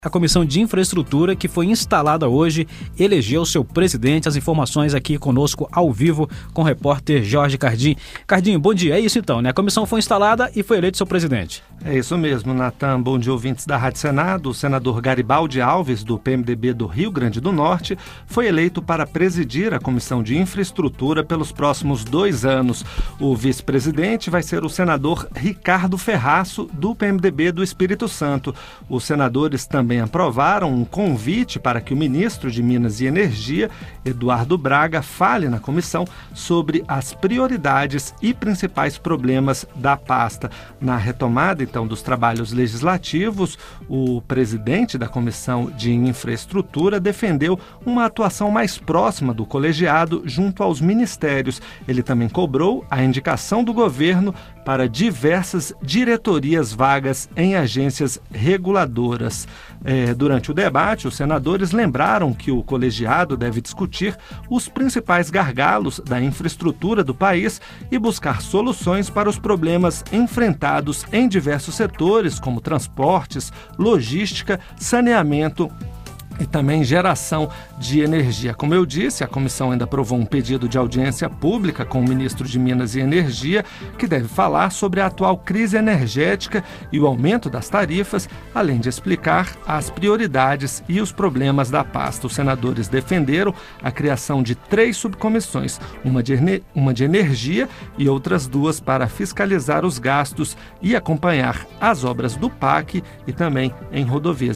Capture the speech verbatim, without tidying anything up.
A Comissão de Infraestrutura, que foi instalada hoje, elegeu seu presidente. As informações aqui conosco ao vivo com o repórter Jorge Cardim. Cardim, bom dia. É isso então, né? A comissão foi instalada e foi eleito seu presidente. É isso mesmo, Natan. Bom dia, ouvintes da Rádio Senado. O senador Garibaldi Alves, do P M D B do Rio Grande do Norte, foi eleito para presidir a Comissão de Infraestrutura pelos próximos dois anos. O vice-presidente vai ser o senador Ricardo Ferraço, do P M D B do Espírito Santo. Os senadores também aprovaram um convite para que o ministro de Minas e Energia, Eduardo Braga, fale na comissão sobre as prioridades e principais problemas da pasta. Na retomada, então, dos trabalhos legislativos, o presidente da Comissão de Infraestrutura defendeu uma atuação mais próxima do colegiado junto aos ministérios. Ele também cobrou a indicação do governo para diversas diretorias vagas em agências reguladoras. É, durante o debate, os senadores lembraram que o colegiado deve discutir os principais gargalos da infraestrutura do país e buscar soluções para os problemas enfrentados em diversos setores, como transportes, logística, saneamento e também geração de energia. Como eu disse, a comissão ainda aprovou um pedido de audiência pública com o ministro de Minas e Energia, que deve falar sobre a atual crise energética e o aumento das tarifas, além de explicar as prioridades e os problemas da pasta. Os senadores defenderam a criação de três subcomissões, uma de, uma de energia e outras duas para fiscalizar os gastos e acompanhar as obras do P A C e também em rodovias.